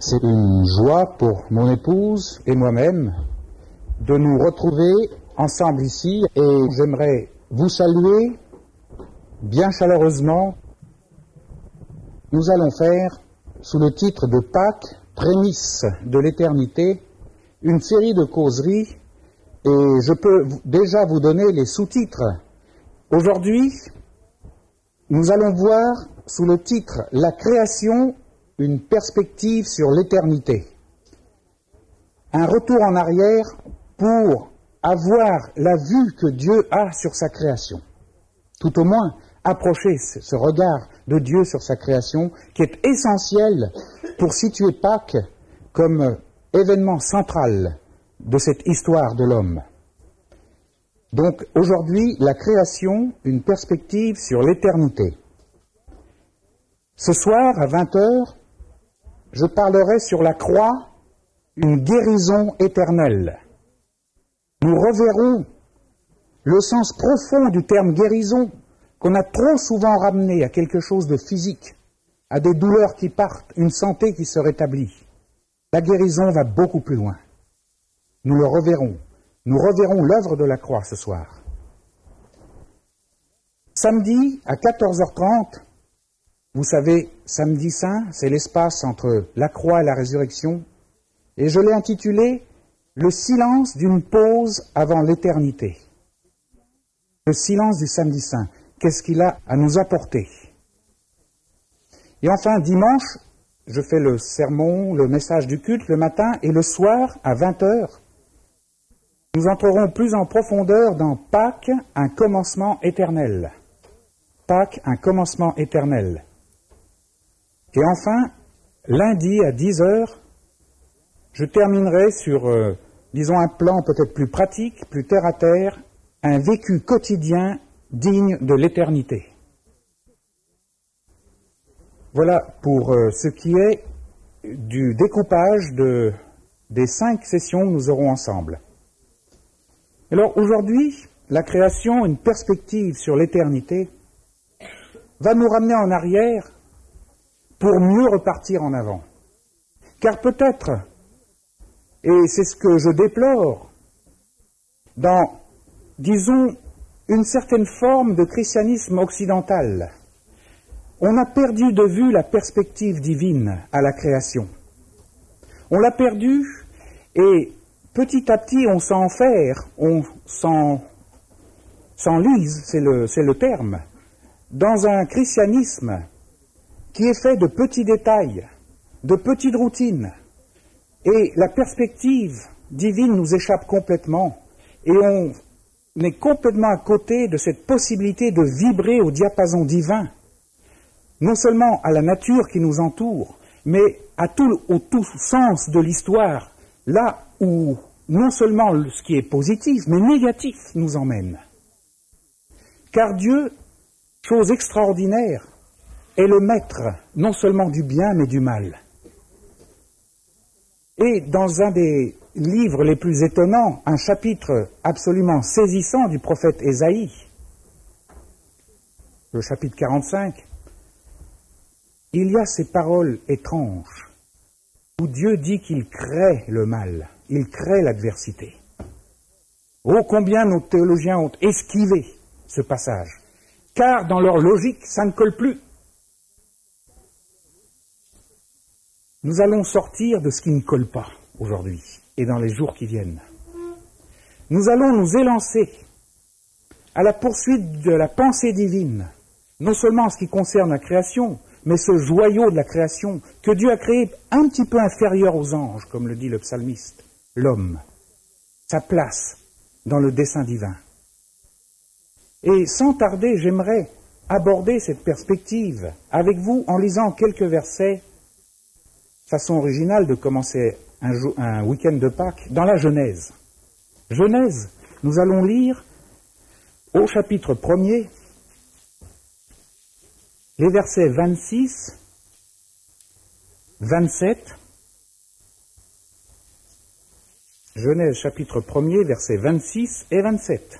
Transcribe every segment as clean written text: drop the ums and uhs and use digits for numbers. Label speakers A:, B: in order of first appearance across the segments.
A: C'est une joie pour mon épouse et moi-même de nous retrouver ensemble ici et j'aimerais vous saluer bien chaleureusement. Nous allons faire, sous le titre de Pâques, prémices de l'éternité, une série de causeries et je peux déjà vous donner les sous-titres. Aujourd'hui, nous allons voir sous le titre « La création, une perspective sur l'éternité ». Un retour en arrière pour avoir la vue que Dieu a sur sa création. Tout au moins, approcher ce regard de Dieu sur sa création qui est essentiel pour situer Pâques comme événement central de cette histoire de l'homme. Donc aujourd'hui, la création, une perspective sur l'éternité. Ce soir, à 20h, je parlerai sur la croix, une guérison éternelle. Nous reverrons le sens profond du terme guérison qu'on a trop souvent ramené à quelque chose de physique, à des douleurs qui partent, une santé qui se rétablit. La guérison va beaucoup plus loin. Nous le reverrons. Nous reverrons l'œuvre de la croix ce soir. Samedi, à 14h30, vous savez, samedi saint, c'est l'espace entre la croix et la résurrection, et je l'ai intitulé « Le silence d'une pause avant l'éternité ». Le silence du samedi saint, qu'est-ce qu'il a à nous apporter? Et enfin, dimanche, je fais le sermon, le message du culte le matin, et le soir, à 20h, nous entrerons plus en profondeur dans Pâques, un commencement éternel. Pâques, un commencement éternel. Et enfin, lundi à 10h, je terminerai sur, disons, un plan peut-être plus pratique, plus terre-à-terre, un vécu quotidien digne de l'éternité. Voilà pour ce qui est du découpage des 5 sessions que nous aurons ensemble. Alors aujourd'hui, la création, une perspective sur l'éternité, va nous ramener en arrière pour mieux repartir en avant. Car peut-être, et c'est ce que je déplore, dans, disons, une certaine forme de christianisme occidental, on a perdu de vue la perspective divine à la création. On l'a perdue et petit à petit on s'enferre, on s'enlise, c'est le terme, dans un christianisme qui est fait de petits détails, de petites routines. Et la perspective divine nous échappe complètement et on est complètement à côté de cette possibilité de vibrer au diapason divin, non seulement à la nature qui nous entoure, mais au tout sens de l'histoire, là où non seulement ce qui est positif, mais négatif nous emmène. Car Dieu, chose extraordinaire, est le maître non seulement du bien, mais du mal. Et dans un des livres les plus étonnants, un chapitre absolument saisissant du prophète Ésaïe, le chapitre 45, il y a ces paroles étranges où Dieu dit qu'il crée le mal, il crée l'adversité. Oh, combien nos théologiens ont esquivé ce passage, car dans leur logique, ça ne colle plus. Nous allons sortir de ce qui ne colle pas aujourd'hui et dans les jours qui viennent. Nous allons nous élancer à la poursuite de la pensée divine, non seulement en ce qui concerne la création, mais ce joyau de la création que Dieu a créé un petit peu inférieur aux anges, comme le dit le psalmiste, l'homme, sa place dans le dessein divin. Et sans tarder, j'aimerais aborder cette perspective avec vous en lisant quelques versets, façon originale de commencer un week-end de Pâques, dans la Genèse. Genèse, nous allons lire au chapitre 1er, les versets 26, 27, Genèse chapitre 1er, versets 26 et 27.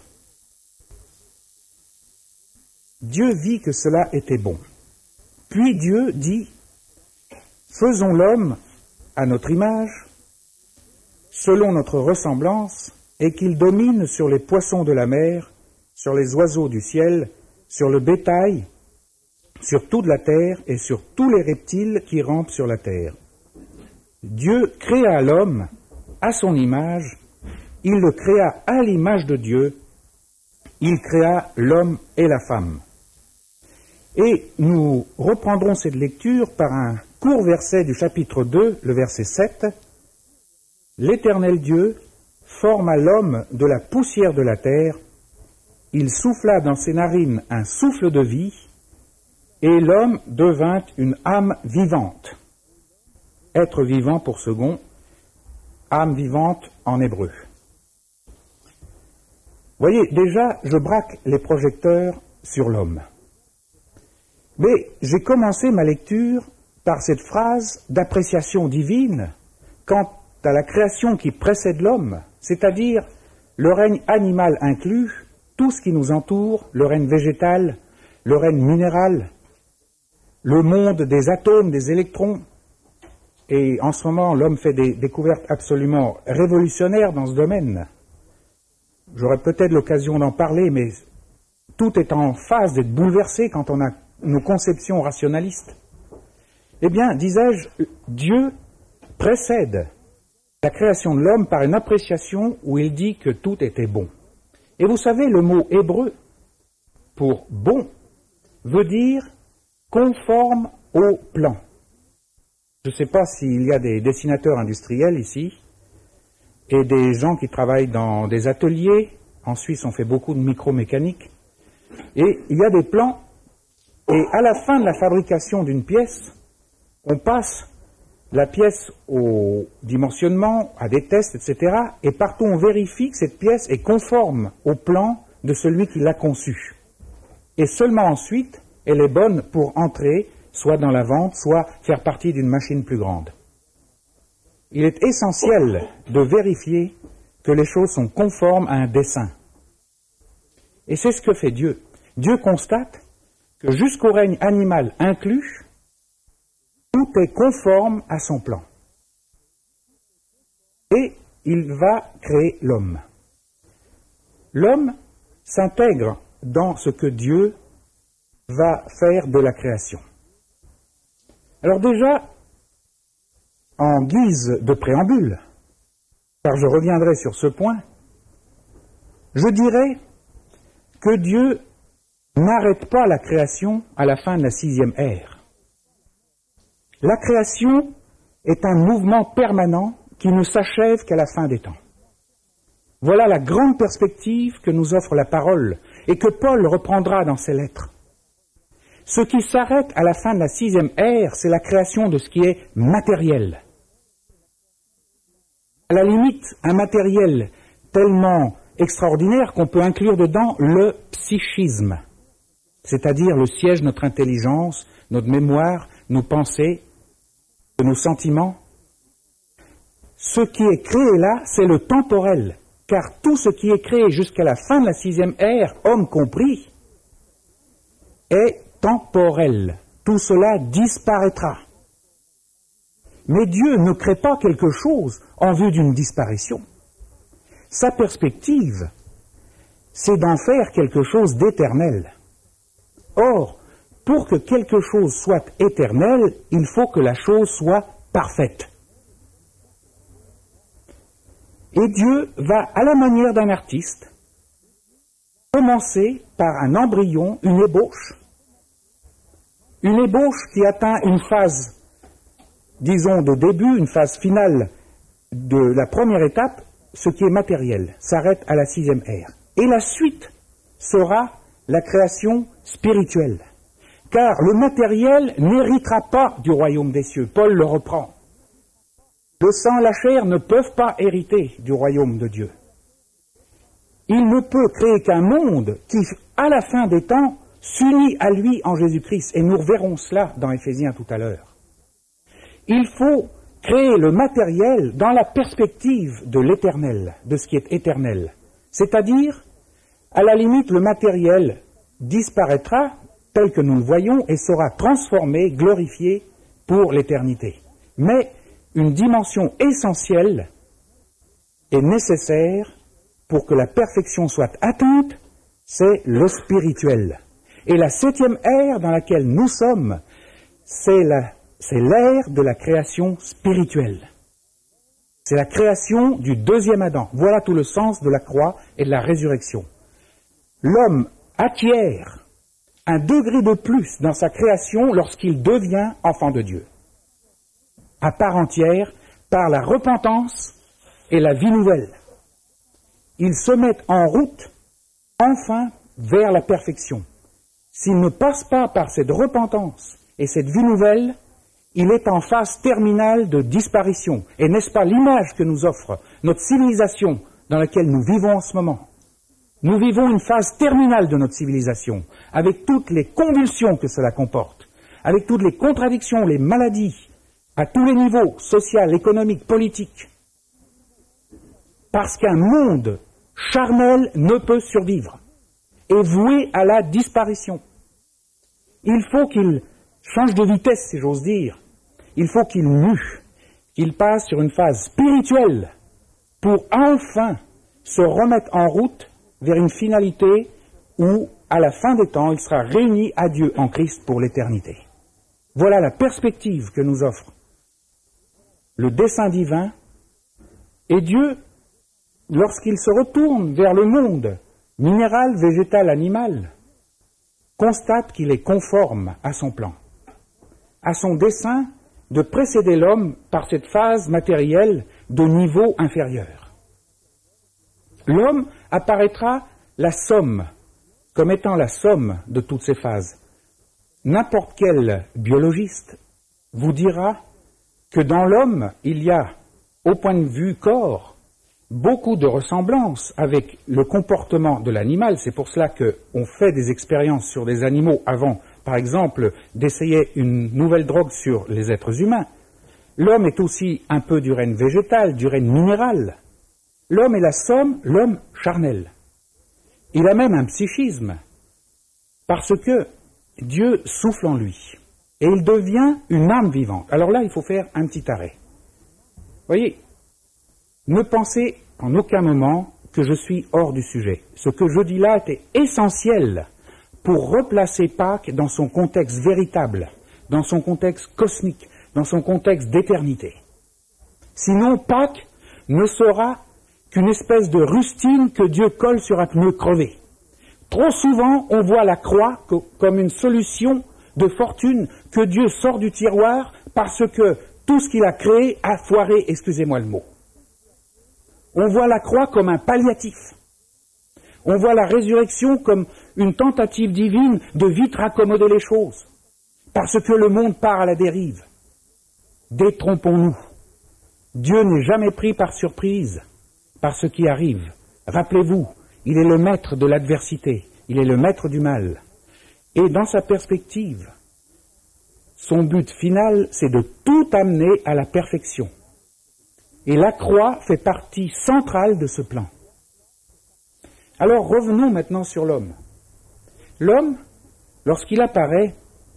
A: Dieu vit que cela était bon. Puis Dieu dit, faisons l'homme à notre image, selon notre ressemblance, et qu'il domine sur les poissons de la mer, sur les oiseaux du ciel, sur le bétail, sur toute la terre et sur tous les reptiles qui rampent sur la terre. Dieu créa l'homme à son image, il le créa à l'image de Dieu, il créa l'homme et la femme. Et nous reprendrons cette lecture par un court verset du chapitre 2, le verset 7. « L'Éternel Dieu forma l'homme de la poussière de la terre, il souffla dans ses narines un souffle de vie, et l'homme devint une âme vivante. » Être vivant pour second, âme vivante en hébreu. Voyez, déjà, je braque les projecteurs sur l'homme. Mais j'ai commencé ma lecture par cette phrase d'appréciation divine quant à la création qui précède l'homme, c'est-à-dire le règne animal inclus, tout ce qui nous entoure, le règne végétal, le règne minéral, le monde des atomes, des électrons. Et en ce moment, l'homme fait des découvertes absolument révolutionnaires dans ce domaine. J'aurai peut-être l'occasion d'en parler, mais tout est en phase d'être bouleversé quand on a nos conceptions rationalistes. Eh bien, disais-je, Dieu précède la création de l'homme par une appréciation où il dit que tout était bon. Et vous savez, le mot hébreu pour bon veut dire conforme au plan. Je ne sais pas s'il y a des dessinateurs industriels ici et des gens qui travaillent dans des ateliers. En Suisse, on fait beaucoup de micromécanique. Et il y a des plans, et à la fin de la fabrication d'une pièce, on passe la pièce au dimensionnement, à des tests, etc. Et partout, on vérifie que cette pièce est conforme au plan de celui qui l'a conçue. Et seulement ensuite, elle est bonne pour entrer, soit dans la vente, soit faire partie d'une machine plus grande. Il est essentiel de vérifier que les choses sont conformes à un dessein. Et c'est ce que fait Dieu. Dieu constate que jusqu'au règne animal inclus, tout est conforme à son plan. Et il va créer l'homme. L'homme s'intègre dans ce que Dieu va faire de la création. Alors déjà, en guise de préambule, car je reviendrai sur ce point, je dirais que Dieu n'arrête pas la création à la fin de la 6e ère. La création est un mouvement permanent qui ne s'achève qu'à la fin des temps. Voilà la grande perspective que nous offre la parole et que Paul reprendra dans ses lettres. Ce qui s'arrête à la fin de la 6e ère, c'est la création de ce qui est matériel. À la limite, un matériel tellement extraordinaire qu'on peut inclure dedans le psychisme, c'est-à-dire le siège de notre intelligence, notre mémoire, nos pensées, nos sentiments. Ce qui est créé là, c'est le temporel, car tout ce qui est créé jusqu'à la fin de la 6e ère, homme compris, est temporel. Tout cela disparaîtra. Mais Dieu ne crée pas quelque chose en vue d'une disparition. Sa perspective, c'est d'en faire quelque chose d'éternel. Or, pour que quelque chose soit éternel, il faut que la chose soit parfaite. Et Dieu va, à la manière d'un artiste, commencer par un embryon, une ébauche qui atteint une phase, disons, de début, une phase finale de la première étape, ce qui est matériel, s'arrête à la 6e ère. Et la suite sera la création spirituelle. Car le matériel n'héritera pas du royaume des cieux. Paul le reprend. Le sang et la chair ne peuvent pas hériter du royaume de Dieu. Il ne peut créer qu'un monde qui, à la fin des temps, s'unit à lui en Jésus-Christ. Et nous reverrons cela dans Éphésiens tout à l'heure. Il faut créer le matériel dans la perspective de l'éternel, de ce qui est éternel. C'est-à-dire, à la limite, le matériel disparaîtra tel que nous le voyons et sera transformé, glorifié pour l'éternité. Mais une dimension essentielle et nécessaire pour que la perfection soit atteinte, c'est le spirituel. Et la 7e ère dans laquelle nous sommes, c'est l'ère de la création spirituelle. C'est la création du 2e Adam. Voilà tout le sens de la croix et de la résurrection. L'homme acquiert un degré de plus dans sa création lorsqu'il devient enfant de Dieu, à part entière, par la repentance et la vie nouvelle. Il se met en route, enfin, vers la perfection. S'il ne passe pas par cette repentance et cette vie nouvelle, il est en phase terminale de disparition. Et n'est-ce pas l'image que nous offre notre civilisation dans laquelle nous vivons en ce moment? Nous vivons une phase terminale de notre civilisation, avec toutes les convulsions que cela comporte, avec toutes les contradictions, les maladies, à tous les niveaux, social, économique, politique. Parce qu'un monde charnel ne peut survivre, est voué à la disparition. Il faut qu'il change de vitesse, si j'ose dire. Il faut qu'il mue, qu'il passe sur une phase spirituelle pour enfin se remettre en route vers une finalité où, à la fin des temps, il sera réuni à Dieu en Christ pour l'éternité. Voilà la perspective que nous offre le dessein divin. Et Dieu, lorsqu'il se retourne vers le monde minéral, végétal, animal, constate qu'il est conforme à son plan, à son dessein de précéder l'homme par cette phase matérielle de niveau inférieur. L'homme apparaîtra la somme, comme étant la somme de toutes ces phases. N'importe quel biologiste vous dira que dans l'homme, il y a, au point de vue corps, beaucoup de ressemblances avec le comportement de l'animal. C'est pour cela qu'on fait des expériences sur des animaux avant, par exemple, d'essayer une nouvelle drogue sur les êtres humains. L'homme est aussi un peu du règne végétal, du règne minéral. L'homme est la somme, l'homme charnel. Il a même un psychisme, parce que Dieu souffle en lui, et il devient une âme vivante. Alors là, il faut faire un petit arrêt. Voyez, ne pensez en aucun moment que je suis hors du sujet. Ce que je dis là était essentiel pour replacer Pâques dans son contexte véritable, dans son contexte cosmique, dans son contexte d'éternité. Sinon, Pâques ne sera qu'une espèce de rustine que Dieu colle sur un pneu crevé. Trop souvent, on voit la croix comme une solution de fortune que Dieu sort du tiroir parce que tout ce qu'il a créé a foiré, excusez-moi le mot. On voit la croix comme un palliatif. On voit la résurrection comme une tentative divine de vite raccommoder les choses, parce que le monde part à la dérive. Détrompons-nous. Dieu n'est jamais pris par surprise par ce qui arrive. Rappelez-vous, il est le maître de l'adversité, il est le maître du mal. Et dans sa perspective, son but final, c'est de tout amener à la perfection. Et la croix fait partie centrale de ce plan. Alors revenons maintenant sur l'homme. L'homme, lorsqu'il apparaît,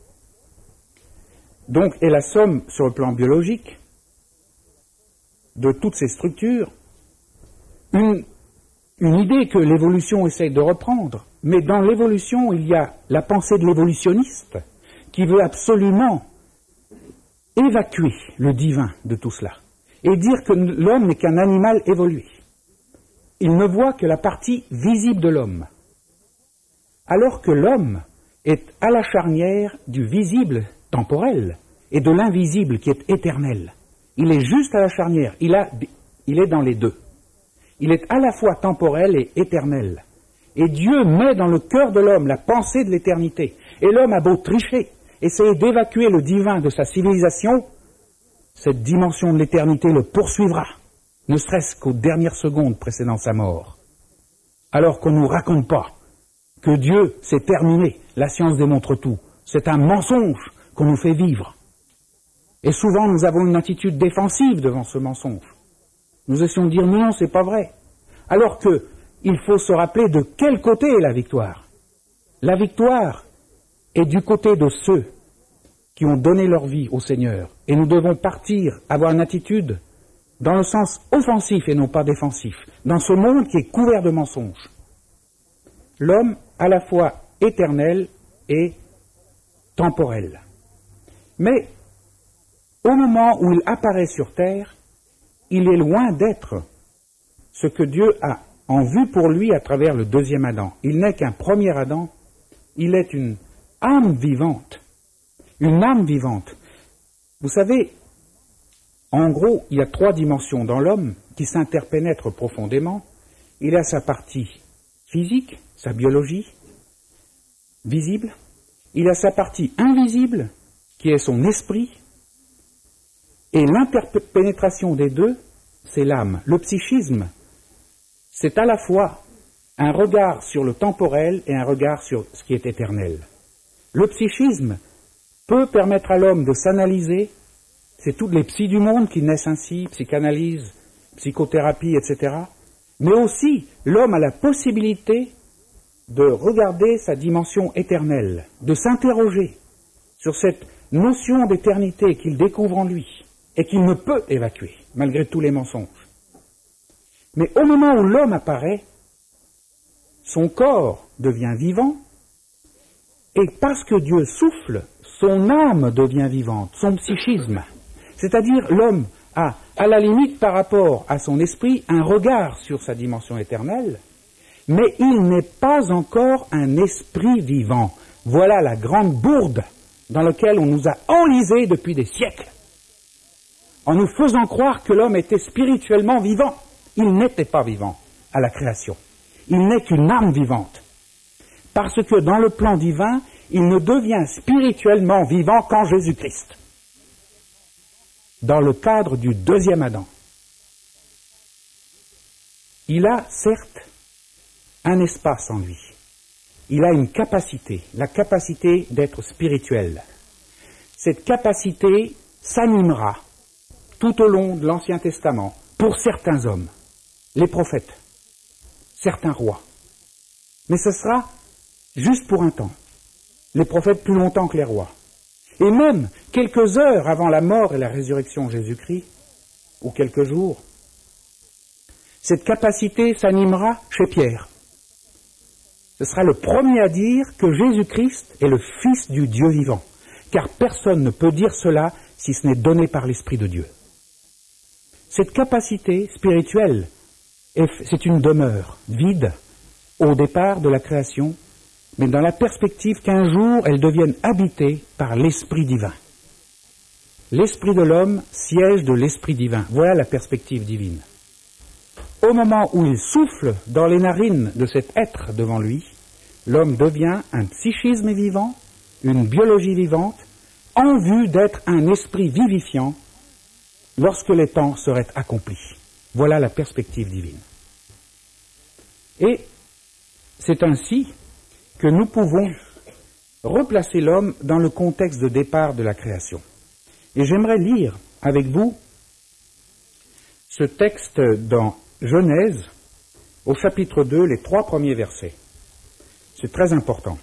A: donc est la somme sur le plan biologique de toutes ces structures, une idée que l'évolution essaye de reprendre, mais dans l'évolution, il y a la pensée de l'évolutionniste qui veut absolument évacuer le divin de tout cela et dire que l'homme n'est qu'un animal évolué. Il ne voit que la partie visible de l'homme, alors que l'homme est à la charnière du visible temporel et de l'invisible qui est éternel. Il est juste à la charnière, il est dans les deux. Il est à la fois temporel et éternel. Et Dieu met dans le cœur de l'homme la pensée de l'éternité. Et l'homme a beau tricher, essayer d'évacuer le divin de sa civilisation, cette dimension de l'éternité le poursuivra, ne serait-ce qu'aux dernières secondes précédant sa mort. Alors qu'on ne nous raconte pas que Dieu, c'est terminé, la science démontre tout. C'est un mensonge qu'on nous fait vivre. Et souvent, nous avons une attitude défensive devant ce mensonge. Nous essayons de dire non, c'est pas vrai. Alors que il faut se rappeler de quel côté est la victoire. La victoire est du côté de ceux qui ont donné leur vie au Seigneur. Et nous devons partir, avoir une attitude dans le sens offensif et non pas défensif, dans ce monde qui est couvert de mensonges. L'homme à la fois éternel et temporel. Mais au moment où il apparaît sur terre, il est loin d'être ce que Dieu a en vue pour lui à travers le deuxième Adam. Il n'est qu'un premier Adam, il est une âme vivante. Une âme vivante. Vous savez, en gros, il y a 3 dimensions dans l'homme qui s'interpénètrent profondément. Il a sa partie physique, sa biologie, visible. Il a sa partie invisible, qui est son esprit. Et l'interpénétration des deux, c'est l'âme. Le psychisme, c'est à la fois un regard sur le temporel et un regard sur ce qui est éternel. Le psychisme peut permettre à l'homme de s'analyser. C'est toutes les psys du monde qui naissent ainsi, psychanalyse, psychothérapie, etc. Mais aussi, l'homme a la possibilité de regarder sa dimension éternelle, de s'interroger sur cette notion d'éternité qu'il découvre en lui et qu'il ne peut évacuer, malgré tous les mensonges. Mais au moment où l'homme apparaît, son corps devient vivant, et parce que Dieu souffle, son âme devient vivante, son psychisme. C'est-à-dire l'homme a, à la limite par rapport à son esprit, un regard sur sa dimension éternelle, mais il n'est pas encore un esprit vivant. Voilà la grande bourde dans laquelle on nous a enlisés depuis des siècles, en nous faisant croire que l'homme était spirituellement vivant. Il n'était pas vivant à la création. Il n'est qu'une âme vivante. Parce que dans le plan divin, il ne devient spirituellement vivant qu'en Jésus-Christ. Dans le cadre du deuxième Adam. Il a, certes, un espace en lui. Il a une capacité, la capacité d'être spirituel. Cette capacité s'animera tout au long de l'Ancien Testament pour certains hommes, les prophètes, certains rois. Mais ce sera juste pour un temps. Les prophètes plus longtemps que les rois. Et même quelques heures avant la mort et la résurrection de Jésus-Christ, ou quelques jours, cette capacité s'animera chez Pierre. Ce sera le premier à dire que Jésus-Christ est le Fils du Dieu vivant, car personne ne peut dire cela si ce n'est donné par l'Esprit de Dieu. Cette capacité spirituelle, c'est une demeure vide au départ de la création, mais dans la perspective qu'un jour elle devienne habitée par l'Esprit divin. L'Esprit de l'homme siège de l'Esprit divin. Voilà la perspective divine. Au moment où il souffle dans les narines de cet être devant lui, l'homme devient un psychisme vivant, une biologie vivante, en vue d'être un esprit vivifiant lorsque les temps seraient accomplis. Voilà la perspective divine. Et c'est ainsi que nous pouvons replacer l'homme dans le contexte de départ de la création. Et j'aimerais lire avec vous ce texte dans Genèse, au chapitre 2, les 3 premiers versets. C'est très important.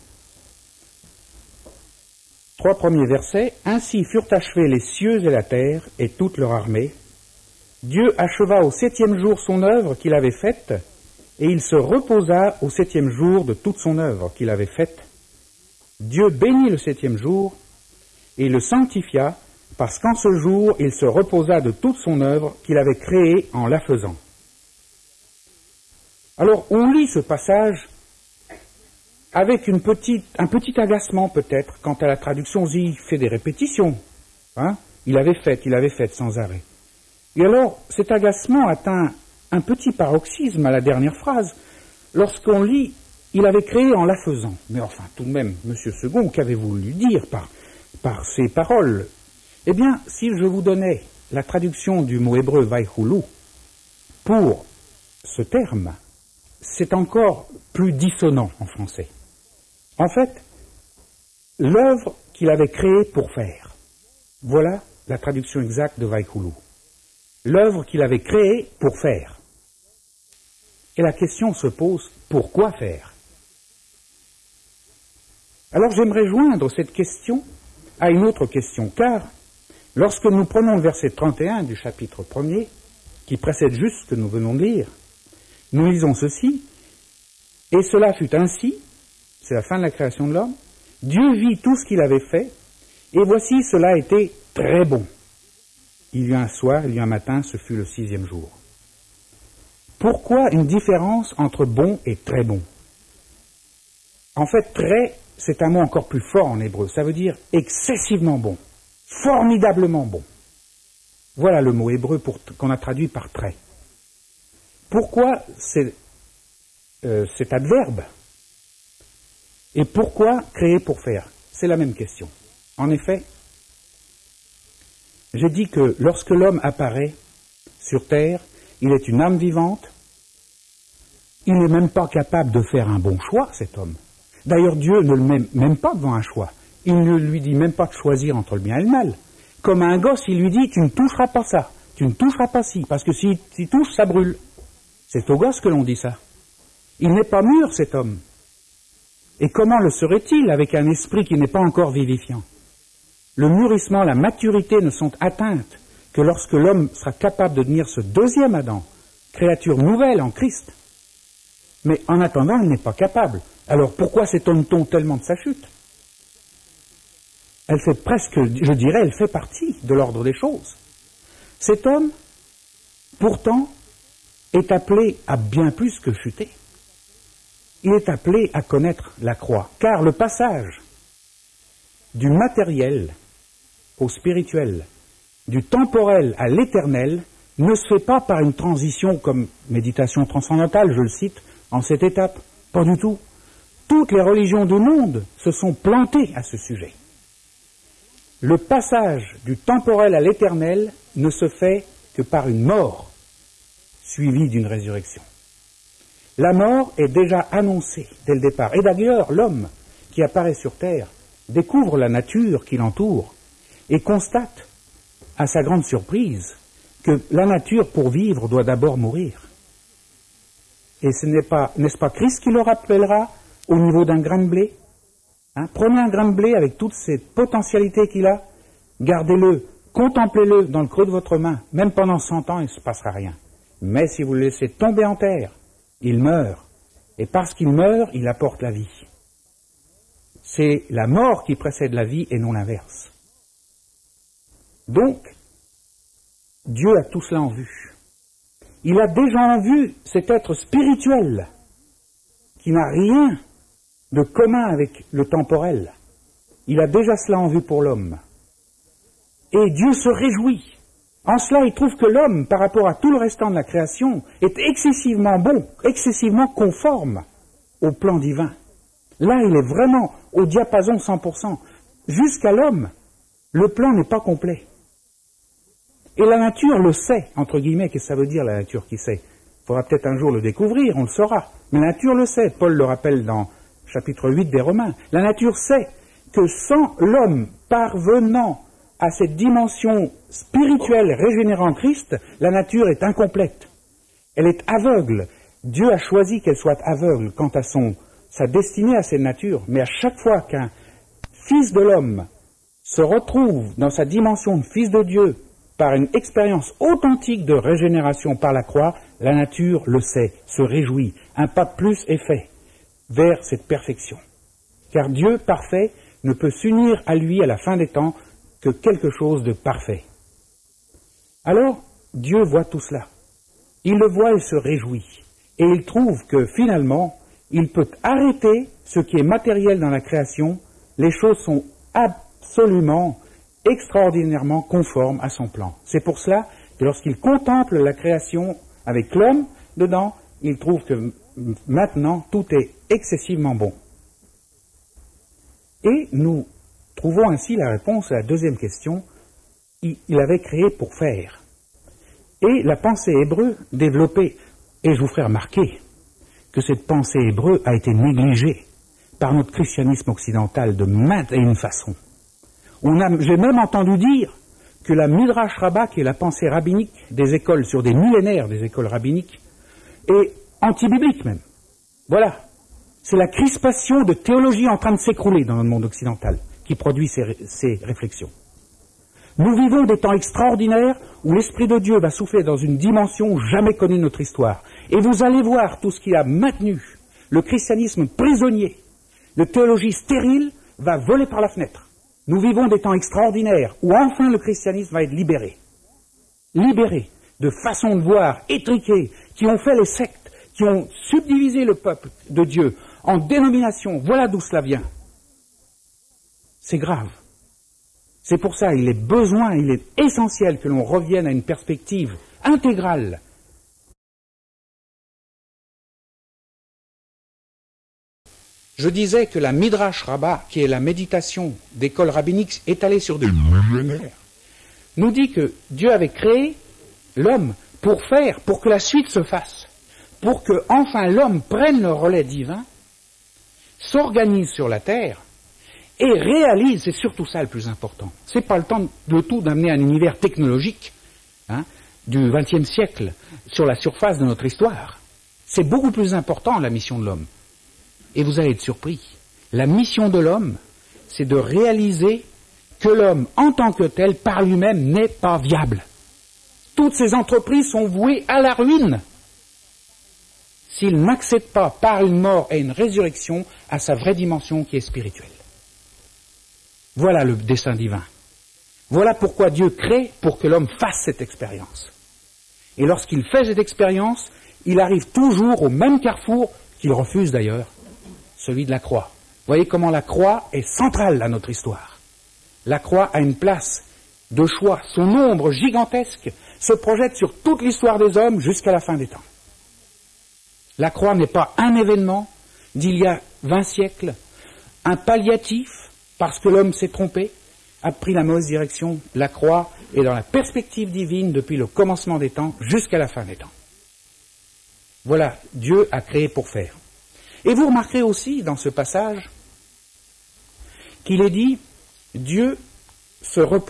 A: 3 premiers versets. « Ainsi furent achevés les cieux et la terre et toute leur armée. Dieu acheva au 7e jour son œuvre qu'il avait faite, et il se reposa au 7e jour de toute son œuvre qu'il avait faite. Dieu bénit le 7e jour et le sanctifia, parce qu'en ce jour il se reposa de toute son œuvre qu'il avait créée en la faisant. » Alors on lit ce passage avec un petit agacement peut-être quant à la traduction. Il fait des répétitions. Il avait fait sans arrêt. Et alors cet agacement atteint un petit paroxysme à la dernière phrase, lorsqu'on lit « il avait créé en la faisant ». Mais enfin, tout de même, Monsieur Second, qu'avez-vous voulu dire par ces paroles? Eh bien, si je vous donnais la traduction du mot hébreu « vaïchoulou » pour ce terme, c'est encore plus dissonant en français. En fait, l'œuvre qu'il avait créée pour faire. Voilà la traduction exacte de vaïchoulou. L'œuvre qu'il avait créée pour faire. Et la question se pose, pourquoi faire? Alors j'aimerais joindre cette question à une autre question, car lorsque nous prenons le verset 31 du chapitre 1er, qui précède juste ce que nous venons de lire, nous lisons ceci, « Et cela fut ainsi », c'est la fin de la création de l'homme, « Dieu vit tout ce qu'il avait fait, et voici cela était très bon. Il y eut un soir, il y eut un matin, ce fut le 6e jour. » Pourquoi une différence entre bon et très bon? En fait, très, c'est un mot encore plus fort en hébreu. Ça veut dire excessivement bon, formidablement bon. Voilà le mot hébreu qu'on a traduit par très. Pourquoi cet adverbe? Et pourquoi créer pour faire? C'est la même question. En effet, j'ai dit que lorsque l'homme apparaît sur terre, il est une âme vivante, il n'est même pas capable de faire un bon choix, cet homme. D'ailleurs, Dieu ne le met même pas devant un choix. Il ne lui dit même pas de choisir entre le bien et le mal. Comme à un gosse, il lui dit « tu ne toucheras pas ça, tu ne toucheras pas ci, parce que s'il touche, ça brûle ». C'est au gosse que l'on dit ça. Il n'est pas mûr, cet homme. Et comment le serait-il avec un esprit qui n'est pas encore vivifiant? Le mûrissement, la maturité ne sont atteintes que lorsque l'homme sera capable de devenir ce deuxième Adam, créature nouvelle en Christ. Mais en attendant, il n'est pas capable. Alors pourquoi s'étonne-t-on tellement de sa chute? Elle fait presque, je dirais, elle fait partie de l'ordre des choses. Cet homme, pourtant, est appelé à bien plus que chuter. Il est appelé à connaître la croix, car le passage du matériel au spirituel, du temporel à l'éternel, ne se fait pas par une transition comme méditation transcendantale, je le cite, en cette étape. Pas du tout. Toutes les religions du monde se sont plantées à ce sujet. Le passage du temporel à l'éternel ne se fait que par une mort suivie d'une résurrection. La mort est déjà annoncée dès le départ. Et d'ailleurs, l'homme qui apparaît sur terre découvre la nature qui l'entoure et constate, à sa grande surprise, que la nature, pour vivre, doit d'abord mourir. Et ce n'est pas, n'est-ce pas Christ qui le rappellera au niveau d'un grain de blé? Prenez un grain de blé avec toutes ces potentialités qu'il a, gardez-le, contemplez-le dans le creux de votre main, même pendant 100 ans, il ne se passera rien. Mais si vous le laissez tomber en terre, il meurt. Et parce qu'il meurt, il apporte la vie. C'est la mort qui précède la vie et non l'inverse. Donc, Dieu a tout cela en vue. Il a déjà en vue cet être spirituel qui n'a rien de commun avec le temporel. Il a déjà cela en vue pour l'homme. Et Dieu se réjouit. En cela, il trouve que l'homme, par rapport à tout le restant de la création, est excessivement bon, excessivement conforme au plan divin. Là, il est vraiment au diapason 100%. Jusqu'à l'homme, le plan n'est pas complet. Et la nature le sait, entre guillemets. Qu'est-ce que ça veut dire, la nature qui sait? Il faudra peut-être un jour le découvrir, on le saura. Mais la nature le sait. Paul le rappelle dans chapitre 8 des Romains. La nature sait que sans l'homme parvenant à cette dimension spirituelle régénérée en Christ, la nature est incomplète. Elle est aveugle. Dieu a choisi qu'elle soit aveugle quant à sa destinée à cette nature. Mais à chaque fois qu'un fils de l'homme se retrouve dans sa dimension de fils de Dieu par une expérience authentique de régénération par la croix, la nature le sait, se réjouit. Un pas de plus est fait vers cette perfection. Car Dieu parfait ne peut s'unir à lui à la fin des temps que quelque chose de parfait. Alors, Dieu voit tout cela. Il le voit et se réjouit. Et il trouve que finalement, il peut arrêter ce qui est matériel dans la création. Les choses sont absolument, extraordinairement conformes à son plan. C'est pour cela que lorsqu'il contemple la création avec l'homme dedans, il trouve que maintenant, tout est excessivement bon. Et nous trouvons ainsi la réponse à la deuxième question. Il avait créé pour faire. Et la pensée hébreu développée, et je vous ferai remarquer que cette pensée hébreu a été négligée par notre christianisme occidental de maintes et une façon. J'ai même entendu dire que la Midrash Rabbah, qui est la pensée rabbinique des écoles, sur des millénaires des écoles rabbiniques, est anti-biblique même. Voilà. C'est la crispation de théologie en train de s'écrouler dans le monde occidental. qui produit ces réflexions. Nous vivons des temps extraordinaires où l'Esprit de Dieu va souffler dans une dimension jamais connue de notre histoire. Et vous allez voir tout ce qui a maintenu le christianisme prisonnier de théologie stérile va voler par la fenêtre. Nous vivons des temps extraordinaires où enfin le christianisme va être libéré. Libéré de façons de voir étriquées qui ont fait les sectes, qui ont subdivisé le peuple de Dieu en dénominations. Voilà d'où cela vient. C'est grave. C'est pour ça il est essentiel que l'on revienne à une perspective intégrale. Je disais que la Midrash Rabbah, qui est la méditation d'école rabbinique étalée sur des millénaires, nous dit que Dieu avait créé l'homme pour que la suite se fasse, pour que enfin l'homme prenne le relais divin, s'organise sur la terre et réalise, c'est surtout ça le plus important. C'est pas le temps de tout d'amener un univers technologique du XXe siècle sur la surface de notre histoire. C'est beaucoup plus important la mission de l'homme. Et vous allez être surpris. La mission de l'homme, c'est de réaliser que l'homme, en tant que tel, par lui-même, n'est pas viable. Toutes ces entreprises sont vouées à la ruine s'il n'accède pas par une mort et une résurrection à sa vraie dimension qui est spirituelle. Voilà le dessein divin. Voilà pourquoi Dieu crée pour que l'homme fasse cette expérience. Et lorsqu'il fait cette expérience, il arrive toujours au même carrefour qu'il refuse d'ailleurs, celui de la croix. Vous voyez comment la croix est centrale à notre histoire. La croix a une place de choix. Son ombre gigantesque se projette sur toute l'histoire des hommes jusqu'à la fin des temps. La croix n'est pas un événement d'il y a 20 siècles, un palliatif, parce que l'homme s'est trompé, a pris la mauvaise direction. La croix est dans la perspective divine depuis le commencement des temps jusqu'à la fin des temps. Voilà, Dieu a créé pour faire. Et vous remarquerez aussi dans ce passage qu'il est dit « Dieu se reposa ».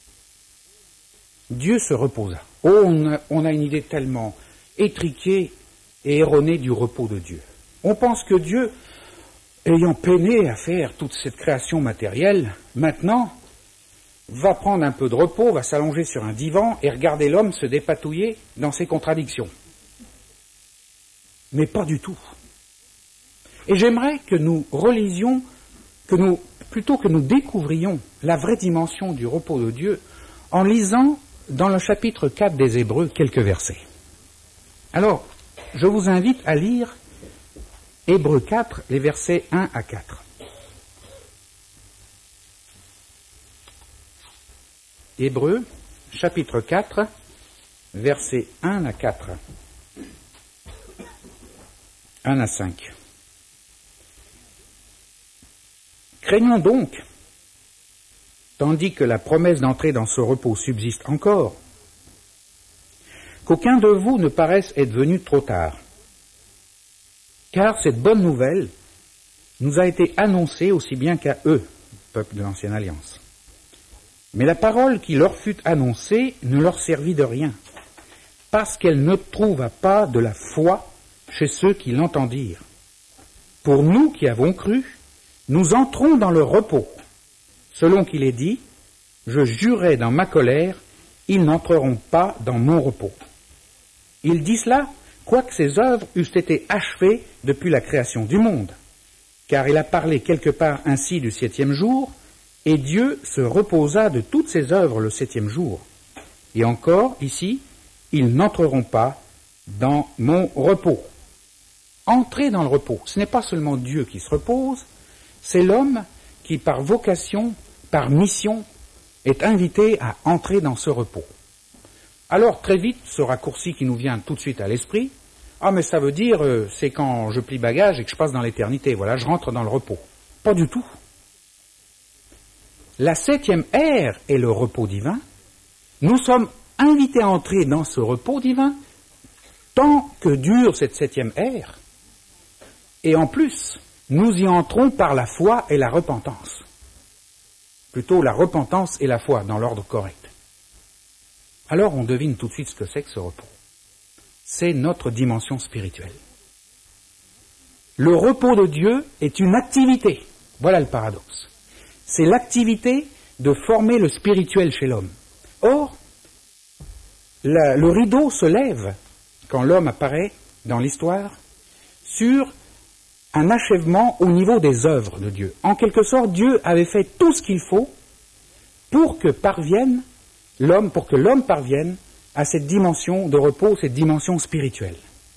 A: Dieu se reposa. Oh, on a une idée tellement étriquée et erronée du repos de Dieu. On pense que Dieu, ayant peiné à faire toute cette création matérielle, maintenant, va prendre un peu de repos, va s'allonger sur un divan et regarder l'homme se dépatouiller dans ses contradictions. Mais pas du tout. Et j'aimerais que nous relisions, plutôt que nous découvrions la vraie dimension du repos de Dieu en lisant dans le chapitre 4 des Hébreux quelques versets. Alors, je vous invite à lire Hébreux 4, les versets 1 à 4. Hébreux, chapitre 4, versets 1 à 4. 1 à 5. Craignons donc, tandis que la promesse d'entrer dans ce repos subsiste encore, qu'aucun de vous ne paraisse être venu trop tard. Car cette bonne nouvelle nous a été annoncée aussi bien qu'à eux, peuple de l'Ancienne Alliance. Mais la parole qui leur fut annoncée ne leur servit de rien, parce qu'elle ne trouva pas de la foi chez ceux qui l'entendirent. Pour nous qui avons cru, nous entrons dans le repos, selon qu'il est dit, « Je jurai dans ma colère, ils n'entreront pas dans mon repos. » Il dit cela, quoique ses œuvres eussent été achevées depuis la création du monde, car il a parlé quelque part ainsi du 7e jour, et Dieu se reposa de toutes ses œuvres le 7e jour. Et encore, ici, ils n'entreront pas dans mon repos. Entrer dans le repos, ce n'est pas seulement Dieu qui se repose, c'est l'homme qui, par vocation, par mission, est invité à entrer dans ce repos. Alors, très vite, ce raccourci qui nous vient tout de suite à l'esprit, ah, mais ça veut dire, c'est quand je plie bagage et que je passe dans l'éternité, voilà, je rentre dans le repos. Pas du tout. La 7e ère est le repos divin. Nous sommes invités à entrer dans ce repos divin tant que dure cette 7e ère. Et en plus, nous y entrons par la foi et la repentance. Plutôt la repentance et la foi, dans l'ordre correct. Alors on devine tout de suite ce que c'est que ce repos. C'est notre dimension spirituelle. Le repos de Dieu est une activité. Voilà le paradoxe. c'est l'activité de former le spirituel chez l'homme. Or, le rideau se lève, quand l'homme apparaît dans l'histoire, sur un achèvement au niveau des œuvres de Dieu. En quelque sorte, Dieu avait fait tout ce qu'il faut pour que l'homme parvienne à cette dimension de repos, cette dimension spirituelle.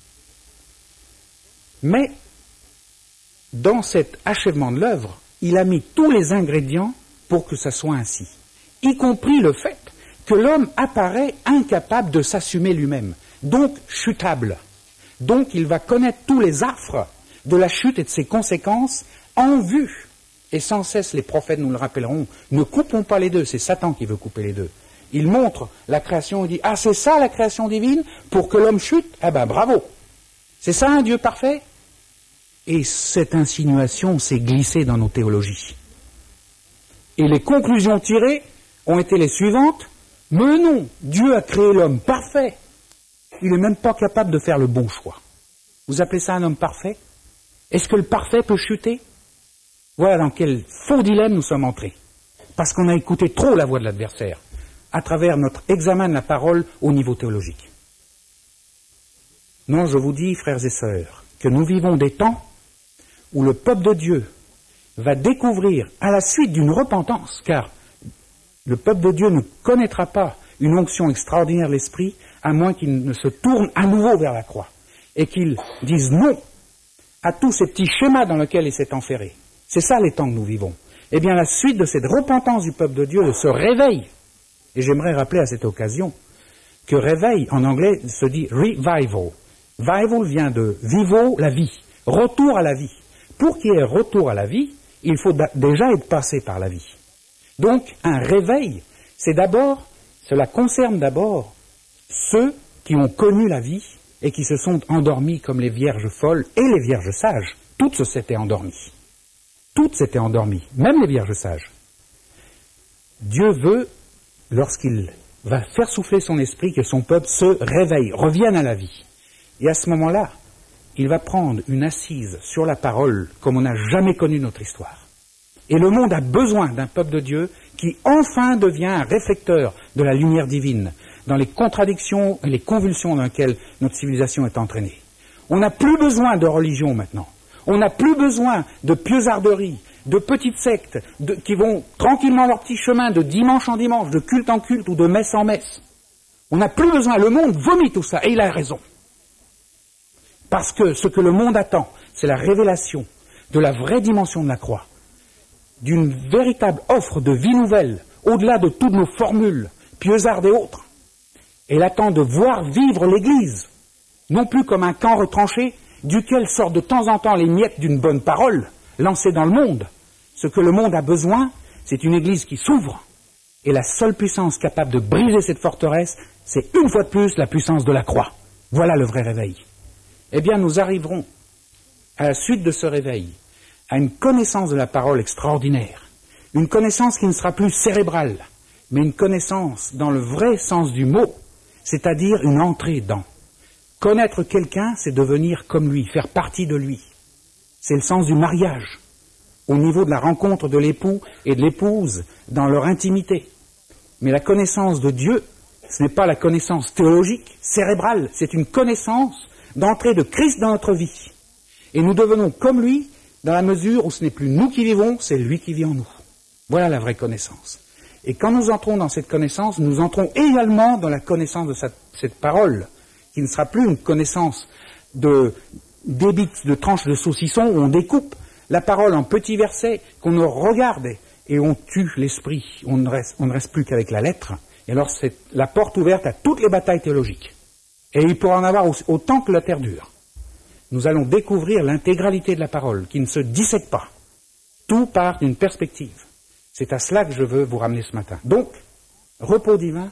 A: Mais, dans cet achèvement de l'œuvre, il a mis tous les ingrédients pour que ça soit ainsi, y compris le fait que l'homme apparaît incapable de s'assumer lui-même, donc chutable. Donc il va connaître tous les affres de la chute et de ses conséquences en vue. Et sans cesse, les prophètes nous le rappelleront, ne coupons pas les deux, c'est Satan qui veut couper les deux. Il montre la création et dit, ah c'est ça la création divine, pour que l'homme chute, eh ben bravo. C'est ça un Dieu parfait? Et cette insinuation s'est glissée dans nos théologies. Et les conclusions tirées ont été les suivantes. Mais non, Dieu a créé l'homme parfait. Il n'est même pas capable de faire le bon choix. Vous appelez ça un homme parfait? Est-ce que le parfait peut chuter? Voilà dans quel faux dilemme nous sommes entrés. Parce qu'on a écouté trop la voix de l'adversaire, à travers notre examen de la parole au niveau théologique. Non, je vous dis, frères et sœurs, que nous vivons des temps où le peuple de Dieu va découvrir, à la suite d'une repentance, car le peuple de Dieu ne connaîtra pas une onction extraordinaire de l'Esprit, à moins qu'il ne se tourne à nouveau vers la croix, et qu'il dise non à tous ces petits schémas dans lesquels il s'est enferré. C'est ça les temps que nous vivons. Eh bien, la suite de cette repentance du peuple de Dieu, de ce réveil, et j'aimerais rappeler à cette occasion que réveil, en anglais, se dit revival. Vival vient de vivo, la vie, retour à la vie. Pour qu'il y ait retour à la vie, il faut déjà être passé par la vie. Donc, un réveil, cela concerne d'abord ceux qui ont connu la vie et qui se sont endormis comme les vierges folles et les vierges sages. Toutes s'étaient endormies. Toutes s'étaient endormies, même les vierges sages. Dieu veut, lorsqu'il va faire souffler son esprit, que son peuple se réveille, revienne à la vie. Et à ce moment-là, il va prendre une assise sur la parole comme on n'a jamais connu notre histoire. Et le monde a besoin d'un peuple de Dieu qui enfin devient un réflecteur de la lumière divine dans les contradictions et les convulsions dans lesquelles notre civilisation est entraînée. On n'a plus besoin de religion maintenant. On n'a plus besoin de pieuxarderies, de petites sectes qui vont tranquillement leur petit chemin de dimanche en dimanche, de culte en culte ou de messe en messe. On n'a plus besoin. Le monde vomit tout ça et il a raison. Parce que ce que le monde attend, c'est la révélation de la vraie dimension de la croix, d'une véritable offre de vie nouvelle, au-delà de toutes nos formules, pieuxardes et autres. Elle attend de voir vivre l'Église, non plus comme un camp retranché, duquel sortent de temps en temps les miettes d'une bonne parole, lancée dans le monde. Ce que le monde a besoin, c'est une Église qui s'ouvre. Et la seule puissance capable de briser cette forteresse, c'est une fois de plus la puissance de la croix. Voilà le vrai réveil. Eh bien, nous arriverons, à la suite de ce réveil, à une connaissance de la parole extraordinaire. Une connaissance qui ne sera plus cérébrale, mais une connaissance dans le vrai sens du mot, c'est-à-dire une entrée dans. Connaître quelqu'un, c'est devenir comme lui, faire partie de lui. C'est le sens du mariage, au niveau de la rencontre de l'époux et de l'épouse dans leur intimité. Mais la connaissance de Dieu, ce n'est pas la connaissance théologique, cérébrale, c'est une connaissance d'entrée de Christ dans notre vie. Et nous devenons comme lui, dans la mesure où ce n'est plus nous qui vivons, c'est lui qui vit en nous. Voilà la vraie connaissance. Et quand nous entrons dans cette connaissance, nous entrons également dans la connaissance de cette parole, qui ne sera plus une connaissance de débit de tranches de saucisson où on découpe la parole en petits versets qu'on regarde et on tue l'esprit. On ne reste plus qu'avec la lettre. Et alors c'est la porte ouverte à toutes les batailles théologiques. Et il pourra en avoir autant que la terre dure. Nous allons découvrir l'intégralité de la parole, qui ne se dissèque pas. Tout part d'une perspective. C'est à cela que je veux vous ramener ce matin. Donc, repos divin,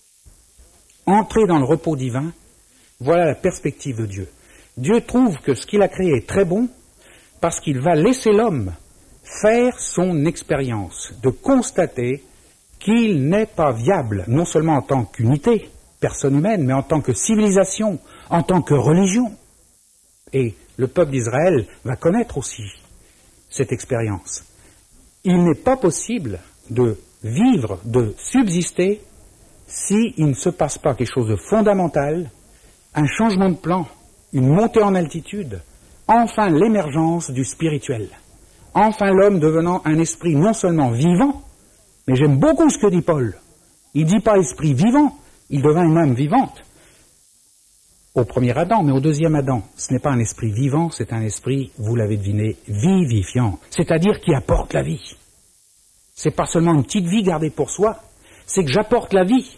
A: entrer dans le repos divin, voilà la perspective de Dieu. Dieu trouve que ce qu'il a créé est très bon, parce qu'il va laisser l'homme faire son expérience, de constater qu'il n'est pas viable, non seulement en tant qu'unité, personne humaine, mais en tant que civilisation, en tant que religion. Et le peuple d'Israël va connaître aussi cette expérience. Il n'est pas possible de vivre, de subsister, s'il ne se passe pas quelque chose de fondamental, un changement de plan, une montée en altitude, enfin l'émergence du spirituel. Enfin l'homme devenant un esprit non seulement vivant, mais j'aime beaucoup ce que dit Paul. Il ne dit pas esprit vivant, il devint une âme vivante. Au premier Adam, mais au deuxième Adam, ce n'est pas un esprit vivant, c'est un esprit, vous l'avez deviné, vivifiant, c'est-à-dire qui apporte la vie. C'est pas seulement une petite vie gardée pour soi, c'est que j'apporte la vie.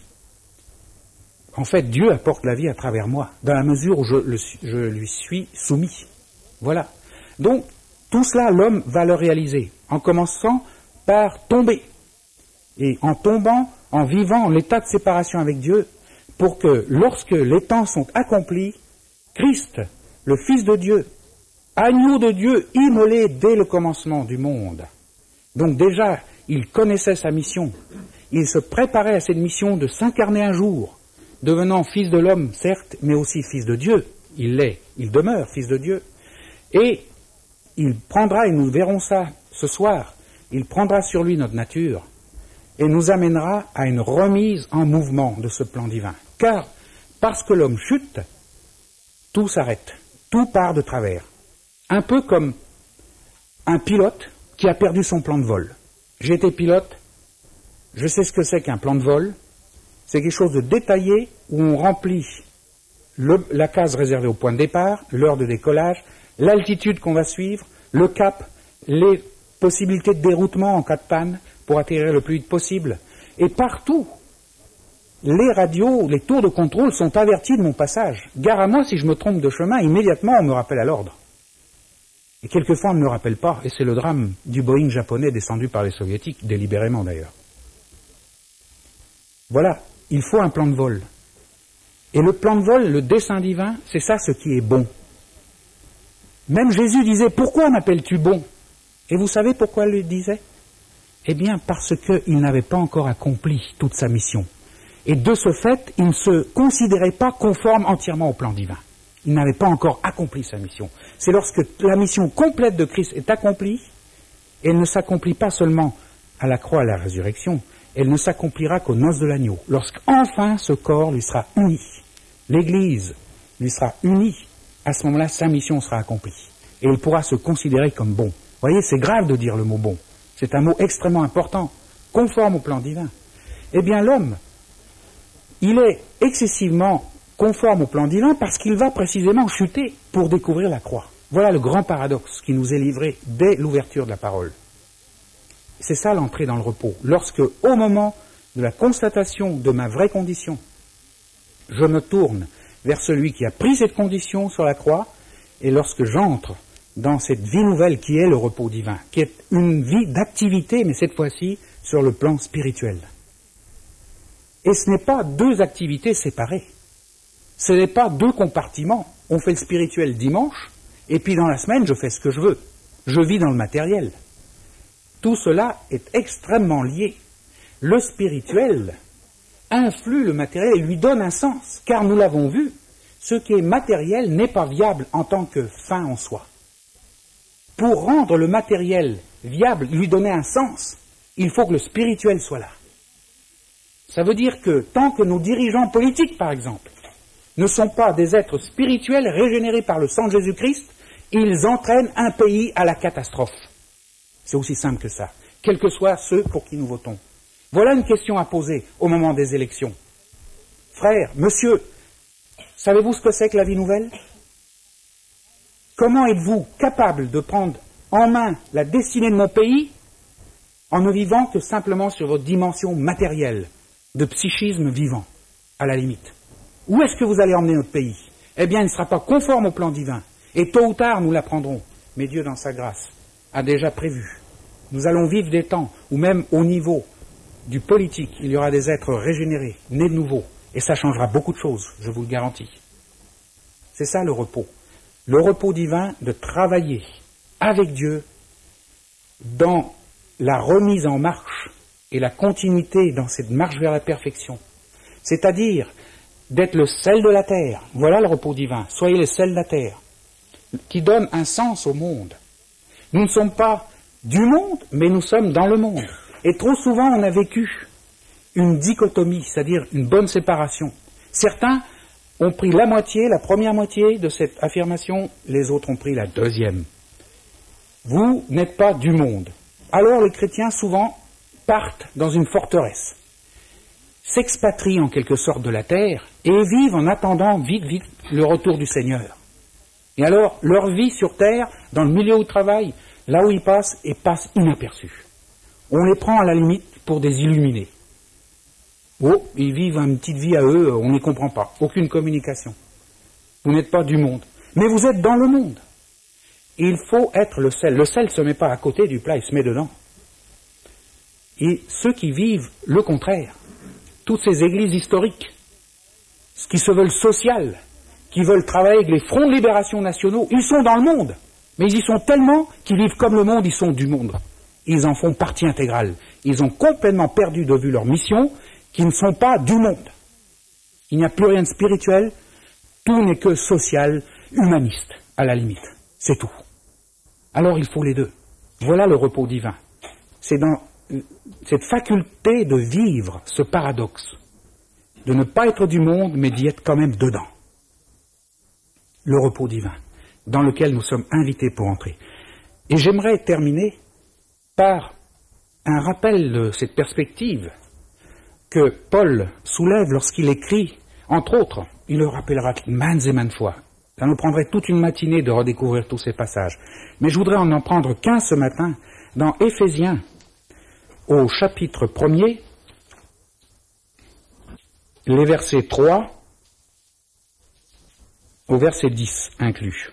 A: En fait, Dieu apporte la vie à travers moi, dans la mesure où je lui suis soumis. Voilà. Donc, tout cela, l'homme va le réaliser, en commençant par tomber. Et en tombant, en vivant en état de séparation avec Dieu, pour que, lorsque les temps sont accomplis, Christ, le Fils de Dieu, agneau de Dieu, immolé dès le commencement du monde. Donc déjà, il connaissait sa mission. Il se préparait à cette mission de s'incarner un jour, devenant Fils de l'homme, certes, mais aussi Fils de Dieu. Il l'est, il demeure Fils de Dieu. Et il prendra, et nous verrons ça ce soir, il prendra sur lui notre nature et nous amènera à une remise en mouvement de ce plan divin. Car, parce que l'homme chute, tout s'arrête, tout part de travers. Un peu comme un pilote qui a perdu son plan de vol. J'ai été pilote, je sais ce que c'est qu'un plan de vol. C'est quelque chose de détaillé où on remplit la case réservée au point de départ, l'heure de décollage, l'altitude qu'on va suivre, le cap, les possibilités de déroutement en cas de panne pour atterrir le plus vite possible. Et partout, les radios, les tours de contrôle sont avertis de mon passage. Gare à moi, si je me trompe de chemin, immédiatement on me rappelle à l'ordre. Et quelquefois on ne me rappelle pas, et c'est le drame du Boeing japonais descendu par les soviétiques, délibérément d'ailleurs. Voilà, il faut un plan de vol. Et le plan de vol, le dessein divin, c'est ça ce qui est bon. Même Jésus disait, pourquoi m'appelles-tu bon? Et vous savez pourquoi il le disait? Eh bien, parce qu'il n'avait pas encore accompli toute sa mission. Et de ce fait, il ne se considérait pas conforme entièrement au plan divin. Il n'avait pas encore accompli sa mission. C'est lorsque la mission complète de Christ est accomplie, elle ne s'accomplit pas seulement à la croix, à la résurrection, elle ne s'accomplira qu'aux noces de l'agneau, lorsqu'enfin ce corps lui sera uni. L'Église lui sera unie, à ce moment-là, sa mission sera accomplie. Et il pourra se considérer comme bon. Vous voyez, c'est grave de dire le mot bon. C'est un mot extrêmement important, conforme au plan divin. Eh bien, l'homme, il est excessivement conforme au plan divin parce qu'il va précisément chuter pour découvrir la croix. Voilà le grand paradoxe qui nous est livré dès l'ouverture de la parole. C'est ça l'entrée dans le repos. Lorsque, au moment de la constatation de ma vraie condition, je me tourne vers celui qui a pris cette condition sur la croix, et lorsque j'entre dans cette vie nouvelle qui est le repos divin, qui est une vie d'activité, mais cette fois-ci sur le plan spirituel. Et ce n'est pas deux activités séparées. Ce n'est pas deux compartiments. On fait le spirituel dimanche, et puis dans la semaine, je fais ce que je veux. Je vis dans le matériel. Tout cela est extrêmement lié. Le spirituel influe le matériel et lui donne un sens, car nous l'avons vu, ce qui est matériel n'est pas viable en tant que fin en soi. Pour rendre le matériel viable, lui donner un sens, il faut que le spirituel soit là. Ça veut dire que tant que nos dirigeants politiques, par exemple, ne sont pas des êtres spirituels régénérés par le sang de Jésus-Christ, ils entraînent un pays à la catastrophe. C'est aussi simple que ça, quels que soient ceux pour qui nous votons. Voilà une question à poser au moment des élections. Frère, monsieur, savez-vous ce que c'est que la vie nouvelle? Comment êtes-vous capable de prendre en main la destinée de mon pays en ne vivant que simplement sur votre dimension matérielle, de psychisme vivant, à la limite? Où est-ce que vous allez emmener notre pays? Eh bien, il ne sera pas conforme au plan divin. Et tôt ou tard, nous l'apprendrons. Mais Dieu, dans sa grâce, a déjà prévu. Nous allons vivre des temps où même au niveau du politique, il y aura des êtres régénérés, nés de nouveau. Et ça changera beaucoup de choses, je vous le garantis. C'est ça le repos. Le repos divin de travailler avec Dieu dans la remise en marche et la continuité dans cette marche vers la perfection. C'est-à-dire d'être le sel de la terre. Voilà le repos divin. Soyez le sel de la terre, qui donne un sens au monde. Nous ne sommes pas du monde, mais nous sommes dans le monde. Et trop souvent, on a vécu une dichotomie, c'est-à-dire une bonne séparation. Certains ont pris la moitié, la première moitié de cette affirmation, les autres ont pris la deuxième. Vous n'êtes pas du monde. Alors les chrétiens, souvent, partent dans une forteresse, s'expatrient en quelque sorte de la terre et vivent en attendant vite le retour du Seigneur. Et alors, leur vie sur terre, dans le milieu où ils travaillent, là où ils passent, et passent inaperçus. On les prend à la limite pour des illuminés. Oh, ils vivent une petite vie à eux, on ne les comprend pas. Aucune communication. Vous n'êtes pas du monde. Mais vous êtes dans le monde. Il faut être le sel. Le sel ne se met pas à côté du plat, il se met dedans. Et ceux qui vivent le contraire, toutes ces églises historiques, qui se veulent sociales, qui veulent travailler avec les fronts de libération nationaux, ils sont dans le monde. Mais ils y sont tellement qu'ils vivent comme le monde, ils sont du monde. Ils en font partie intégrale. Ils ont complètement perdu de vue leur mission, qui ne sont pas du monde. Il n'y a plus rien de spirituel, tout n'est que social, humaniste, à la limite. C'est tout. Alors il faut les deux. Voilà le repos divin. C'est dans cette faculté de vivre ce paradoxe, de ne pas être du monde, mais d'y être quand même dedans. Le repos divin, dans lequel nous sommes invités pour entrer. Et j'aimerais terminer par un rappel de cette perspective que Paul soulève lorsqu'il écrit, entre autres, il le rappellera maintes et maintes fois. Ça nous prendrait toute une matinée de redécouvrir tous ces passages. Mais je voudrais en prendre qu'un ce matin, dans Éphésiens, au chapitre 1er, les versets 3 au verset 10 inclus.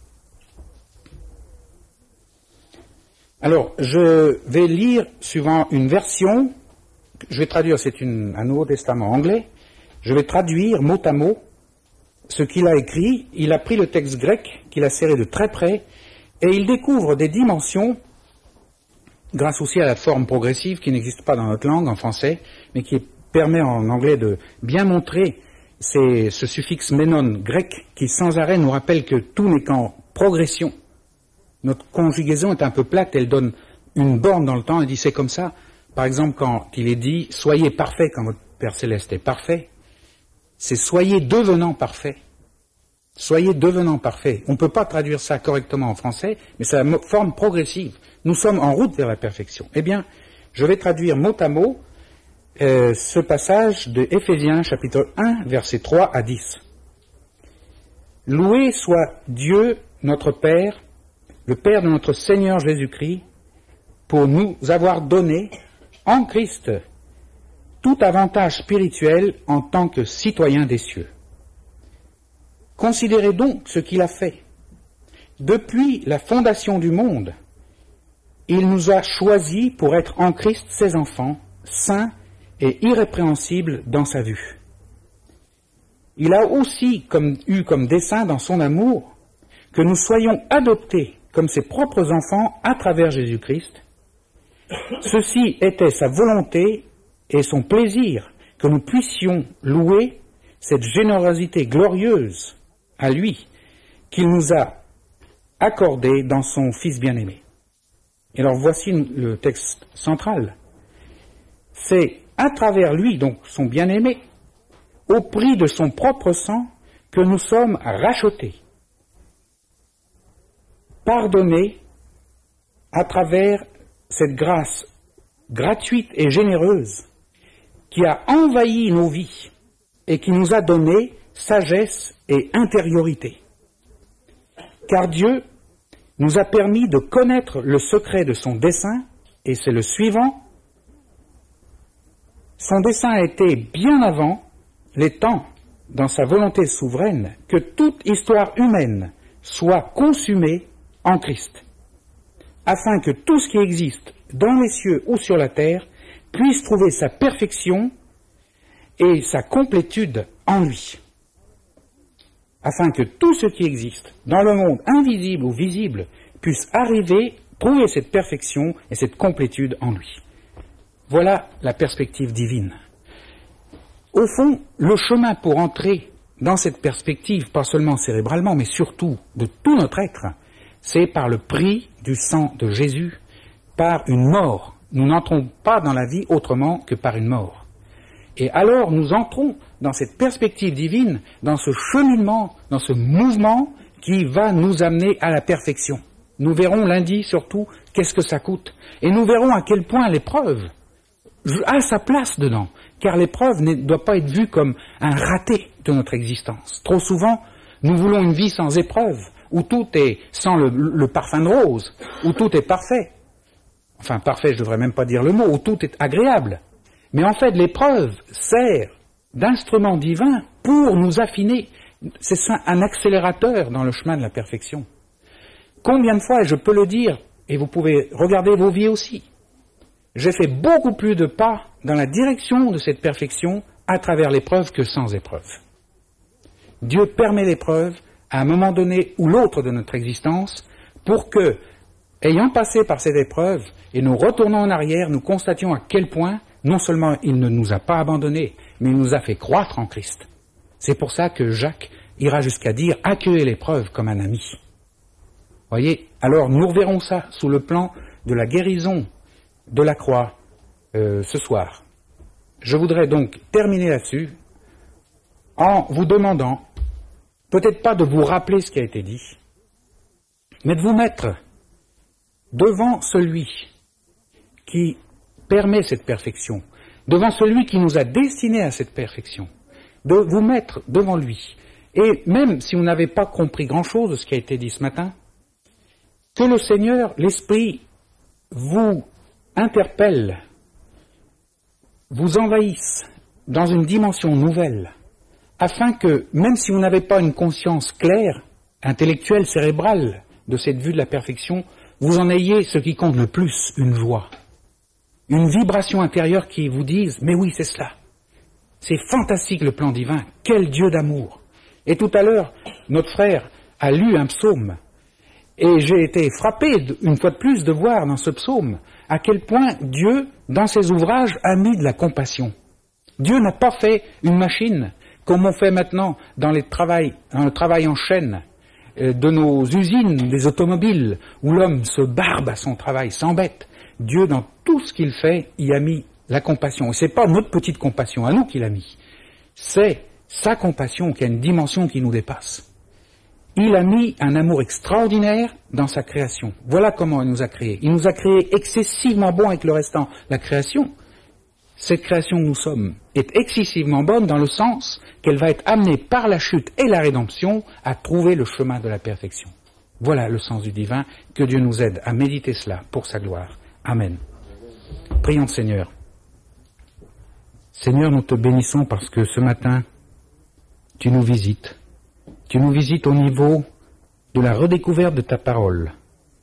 A: Alors, je vais lire suivant une version, je vais traduire, c'est un Nouveau Testament anglais, je vais traduire mot à mot ce qu'il a écrit. Il a pris le texte grec qu'il a serré de très près et il découvre des dimensions, grâce aussi à la forme progressive qui n'existe pas dans notre langue, en français, mais qui permet en anglais de bien montrer ce suffixe ménon grec qui sans arrêt nous rappelle que tout n'est qu'en progression. Notre conjugaison est un peu plate, elle donne une borne dans le temps, elle dit c'est comme ça. Par exemple, quand il est dit « Soyez parfaits comme votre Père Céleste est parfait », c'est « Soyez devenant parfaits ». Soyez devenant parfaits. On ne peut pas traduire ça correctement en français, mais c'est la forme progressive. Nous sommes en route vers la perfection. Eh bien, je vais traduire mot à mot ce passage de Éphésiens chapitre 1, versets 3 à 10. « Loué soit Dieu, notre Père, le Père de notre Seigneur Jésus-Christ, pour nous avoir donné, en Christ, tout avantage spirituel en tant que citoyens des cieux. Considérez donc ce qu'il a fait. Depuis la fondation du monde, il nous a choisis pour être en Christ ses enfants, saints et irrépréhensibles dans sa vue. Il a aussi eu comme dessein dans son amour que nous soyons adoptés comme ses propres enfants à travers Jésus-Christ. Ceci était sa volonté et son plaisir que nous puissions louer cette générosité glorieuse à lui qu'il nous a accordée dans son Fils bien-aimé. Et alors voici le texte central. C'est à travers lui, donc son bien-aimé, au prix de son propre sang, que nous sommes rachetés, pardonnés à travers cette grâce gratuite et généreuse qui a envahi nos vies et qui nous a donné sagesse et intériorité. Car Dieu nous a permis de connaître le secret de son dessein, et c'est le suivant. Son dessein a été bien avant les temps, dans sa volonté souveraine, que toute histoire humaine soit consumée en Christ, afin que tout ce qui existe dans les cieux ou sur la terre puisse trouver sa perfection et sa complétude en lui. Afin que tout ce qui existe dans le monde invisible ou visible puisse arriver, trouver cette perfection et cette complétude en lui. Voilà la perspective divine. Au fond, le chemin pour entrer dans cette perspective, pas seulement cérébralement, mais surtout de tout notre être, c'est par le prix du sang de Jésus par une mort. Nous n'entrons pas dans la vie autrement que par une mort. Et alors nous entrons dans cette perspective divine, dans ce cheminement, dans ce mouvement qui va nous amener à la perfection. Nous verrons lundi surtout qu'est-ce que ça coûte. Et nous verrons à quel point l'épreuve a sa place dedans. Car l'épreuve ne doit pas être vue comme un raté de notre existence. Trop souvent, nous voulons une vie sans épreuve, où tout est sans le parfum de rose, où tout est parfait. Enfin, parfait, je ne devrais même pas dire le mot, où tout est agréable. Mais en fait, l'épreuve sert d'instrument divin pour nous affiner. C'est un accélérateur dans le chemin de la perfection. Combien de fois, et je peux le dire, et vous pouvez regarder vos vies aussi, j'ai fait beaucoup plus de pas dans la direction de cette perfection à travers l'épreuve que sans épreuve. Dieu permet l'épreuve à un moment donné ou l'autre de notre existence pour que, ayant passé par cette épreuve et nous retournons en arrière, nous constations à quel point non seulement il ne nous a pas abandonnés, mais il nous a fait croître en Christ. C'est pour ça que Jacques ira jusqu'à dire « accueillez l'épreuve comme un ami ». Voyez, alors nous reverrons ça sous le plan de la guérison de la croix ce soir. Je voudrais donc terminer là-dessus en vous demandant, peut-être pas de vous rappeler ce qui a été dit, mais de vous mettre devant celui qui permet cette perfection, devant celui qui nous a destinés à cette perfection, de vous mettre devant lui. Et même si vous n'avez pas compris grand-chose de ce qui a été dit ce matin, que le Seigneur, l'Esprit, vous interpelle, vous envahisse dans une dimension nouvelle, afin que, même si vous n'avez pas une conscience claire, intellectuelle, cérébrale, de cette vue de la perfection, vous en ayez ce qui compte le plus, une joie, une vibration intérieure qui vous dise « mais oui, c'est cela, c'est fantastique le plan divin, quel Dieu d'amour !» Et tout à l'heure, notre frère a lu un psaume, et j'ai été frappé, une fois de plus, de voir dans ce psaume à quel point Dieu, dans ses ouvrages, a mis de la compassion. Dieu n'a pas fait une machine, comme on fait maintenant dans le travail en chaîne de nos usines, des automobiles, où l'homme se barbe à son travail, s'embête. Dieu, dans tout ce qu'il fait, y a mis la compassion. Et c'est pas notre petite compassion à nous qu'il a mis. C'est sa compassion qui a une dimension qui nous dépasse. Il a mis un amour extraordinaire dans sa création. Voilà comment il nous a créés. Il nous a créés excessivement bons avec le restant. La création, cette création que nous sommes, est excessivement bonne dans le sens qu'elle va être amenée par la chute et la rédemption à trouver le chemin de la perfection. Voilà le sens du divin. Que Dieu nous aide à méditer cela pour sa gloire. Amen. Prions le Seigneur. Seigneur, nous te bénissons parce que ce matin, tu nous visites. Tu nous visites au niveau de la redécouverte de ta parole,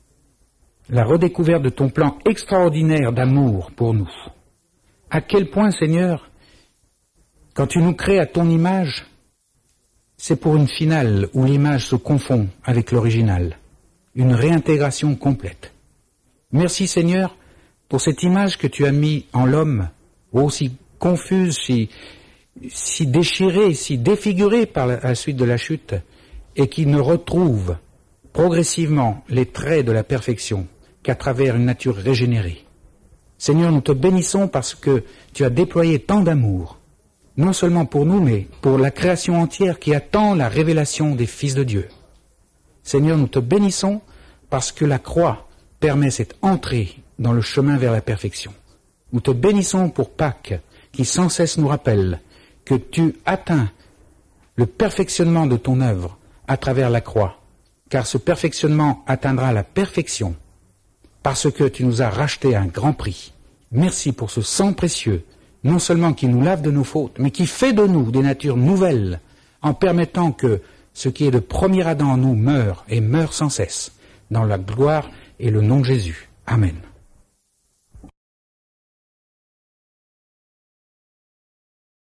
A: la redécouverte de ton plan extraordinaire d'amour pour nous. À quel point, Seigneur, quand tu nous crées à ton image, c'est pour une finale où l'image se confond avec l'original, une réintégration complète. Merci, Seigneur, pour cette image que tu as mis en l'homme, aussi confuse, si déchiré, si défiguré par la suite de la chute, et qui ne retrouve progressivement les traits de la perfection qu'à travers une nature régénérée. Seigneur, nous te bénissons parce que tu as déployé tant d'amour, non seulement pour nous, mais pour la création entière qui attend la révélation des fils de Dieu. Seigneur, nous te bénissons parce que la croix permet cette entrée dans le chemin vers la perfection. Nous te bénissons pour Pâques, qui sans cesse nous rappelle que tu atteins le perfectionnement de ton œuvre à travers la croix, car ce perfectionnement atteindra la perfection, parce que tu nous as racheté à un grand prix. Merci pour ce sang précieux, non seulement qui nous lave de nos fautes, mais qui fait de nous des natures nouvelles, en permettant que ce qui est de premier Adam en nous meure, et meure sans cesse, dans la gloire et le nom de Jésus. Amen.